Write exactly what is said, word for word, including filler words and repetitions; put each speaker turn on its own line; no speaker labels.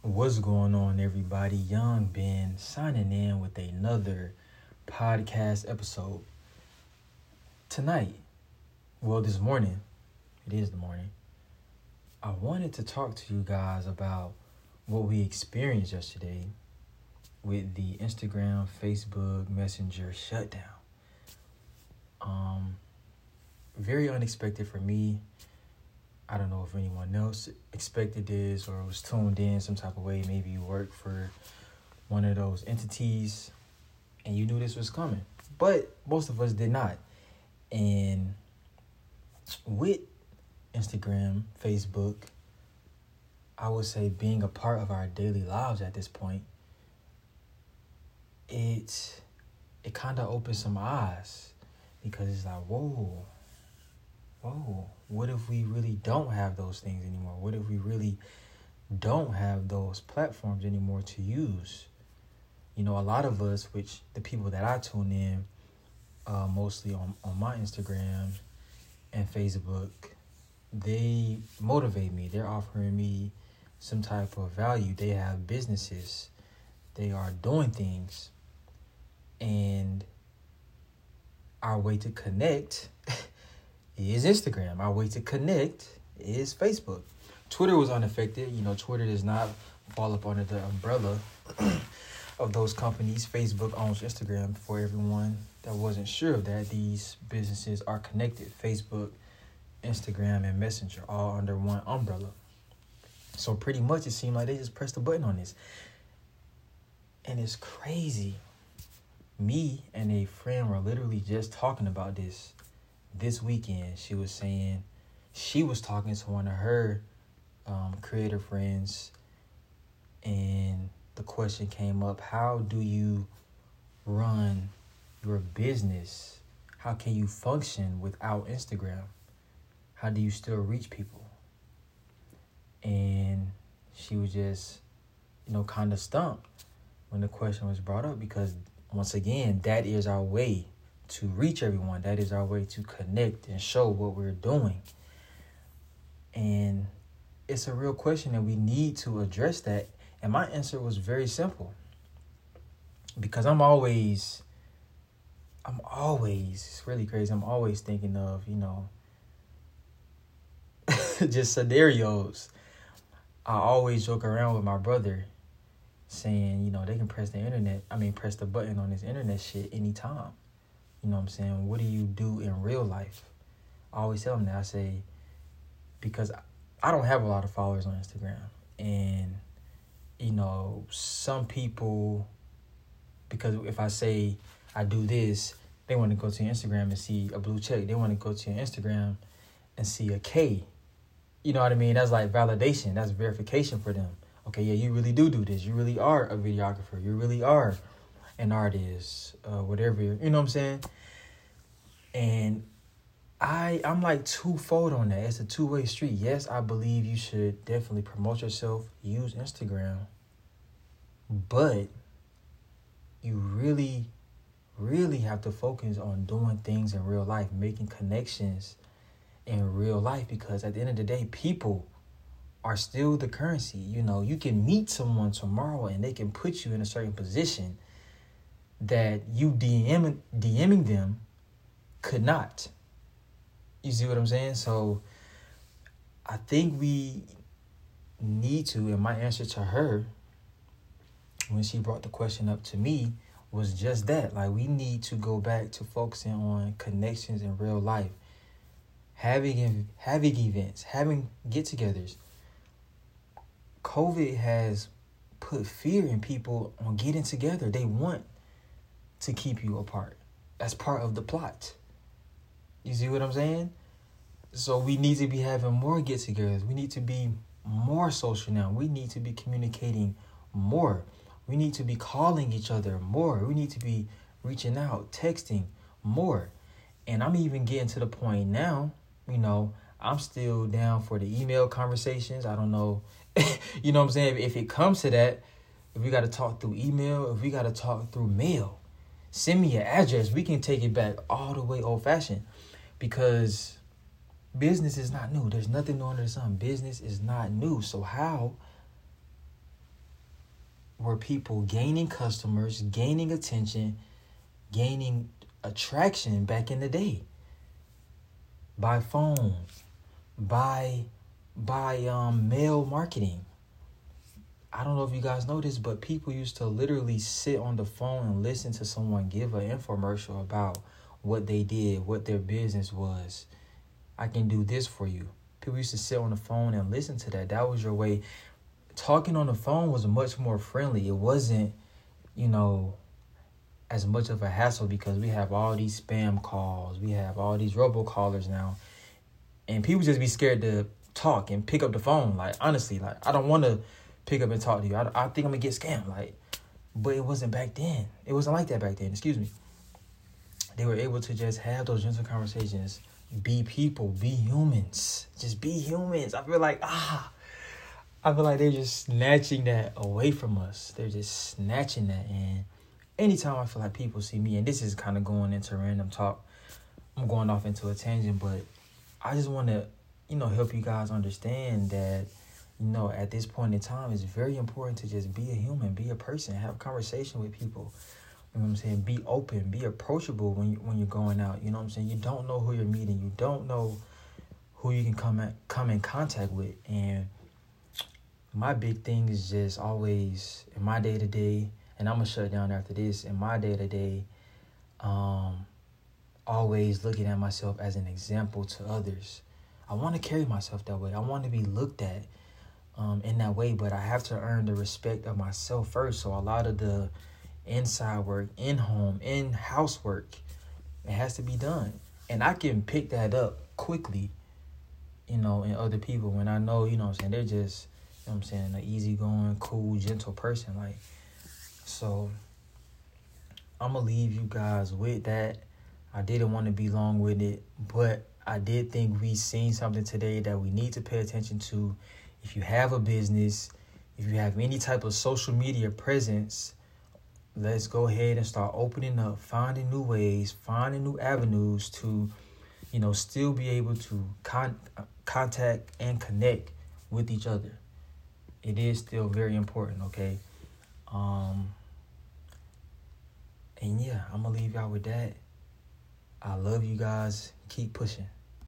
What's going on, everybody? Young Ben signing in with another podcast episode. Tonight, well, this morning, it is the morning, I wanted to talk to you guys about what we experienced yesterday with the Instagram, Facebook, Messenger shutdown. Um, very unexpected for me. I don't know if anyone else expected this or was tuned in some type of way. Maybe you work for one of those entities and you knew this was coming. But most of us did not. And with Instagram, Facebook, I would say being a part of our daily lives at this point, it, it kind of opens some eyes because it's like, whoa. Whoa, what if we really don't have those things anymore? What if we really don't have those platforms anymore to use? You know, a lot of us, which the people that I tune in, uh, mostly on, on my Instagram and Facebook, they motivate me. They're offering me some type of value. They have businesses. They are doing things. And our way to connect is Instagram. Our way to connect is Facebook. Twitter was unaffected. You know, Twitter does not fall up under the umbrella of those companies. Facebook owns Instagram. For everyone that wasn't sure of that, these businesses are connected. Facebook, Instagram, and Messenger all under one umbrella. So pretty much it seemed like they just pressed a button on this. And it's crazy. Me and a friend were literally just talking about this. This weekend, she was saying she was talking to one of her um, creator friends, and the question came up, how do you run your business? How can you function without Instagram? How do you still reach people? And she was just, you know, kind of stumped when the question was brought up because, once again, that is our way to reach everyone. That is our way to connect and show what we're doing. And it's a real question that we need to address that. And my answer was very simple. Because I'm always, I'm always, it's really crazy. I'm always thinking of, you know, just scenarios. I always joke around with my brother saying, you know, they can press the internet. I mean, press the button on this internet shit anytime. You know what I'm saying? What do you do in real life? I always tell them that. I say, because I don't have a lot of followers on Instagram. And, you know, some people, because if I say I do this, they want to go to your Instagram and see a blue check. They want to go to your Instagram and see a K. You know what I mean? That's like validation. That's verification for them. Okay, yeah, you really do do this. You really are a videographer. You really are an artist, uh, whatever, you know what I'm saying? And I, I'm like twofold on that. It's a two-way street. Yes, I believe you should definitely promote yourself, use Instagram, but you really, really have to focus on doing things in real life, making connections in real life, because at the end of the day, people are still the currency. You know, you can meet someone tomorrow and they can put you in a certain position that you DM, DMing them could not. You see what I'm saying? So I think we need to, and my answer to her when she brought the question up to me was just that. Like, we need to go back to focusing on connections in real life. Having, having events, having get-togethers. COVID has put fear in people on getting together. They want to keep you apart. That's part of the plot. You see what I'm saying? So we need to be having more get-togethers. We need to be more social now. We need to be communicating more. We need to be calling each other more. We need to be reaching out, texting more. And I'm even getting to the point now, you know, I'm still down for the email conversations. I don't know, you know what I'm saying? If it comes to that, if we got to talk through email, if we got to talk through mail, send me your address. We can take it back all the way old-fashioned, because business is not new. There's nothing new under the sun. Business is not new. So how were people gaining customers, gaining attention, gaining attraction back in the day. By phone, by by um mail marketing. I don't know if you guys know this, but people used to literally sit on the phone and listen to someone give an infomercial about what they did, what their business was. I can do this for you. People used to sit on the phone and listen to that. That was your way. Talking on the phone was much more friendly. It wasn't, you know, as much of a hassle because we have all these spam calls. We have all these robocallers now. And people just be scared to talk and pick up the phone. Like, honestly, like, I don't want to pick up and talk to you. I, I think I'm going to get scammed. Like, but it wasn't back then. It wasn't like that back then. Excuse me. They were able to just have those gentle conversations. Be people. Be humans. Just be humans. I feel like, ah, I feel like they're just snatching that away from us. They're just snatching that. And anytime I feel like people see me, and this is kind of going into random talk, I'm going off into a tangent, but I just want to, you know, help you guys understand that, you know, at this point in time, it's very important to just be a human, be a person, have a conversation with people. You know what I'm saying? Be open, be approachable when you when you're going out. You know what I'm saying? You don't know who you're meeting. You don't know who you can come at, come in contact with. And my big thing is just always in my day to day, and I'm gonna shut down after this. In my day to day, um, always looking at myself as an example to others. I want to carry myself that way. I want to be looked at um, in that way, but I have to earn the respect of myself first. So a lot of the inside work, in home, in housework, it has to be done. And I can pick that up quickly, you know, in other people when I know, you know what I'm saying, they're just, you know what I'm saying, an easygoing, cool, gentle person. Like, so I'm going to leave you guys with that. I didn't want to be long with it, but I did think we seen something today that we need to pay attention to. If you have a business, if you have any type of social media presence, let's go ahead and start opening up, finding new ways, finding new avenues to, you know, still be able to con- contact and connect with each other. It is still very important, okay? Um, and yeah, I'm going to leave y'all with that. I love you guys. Keep pushing.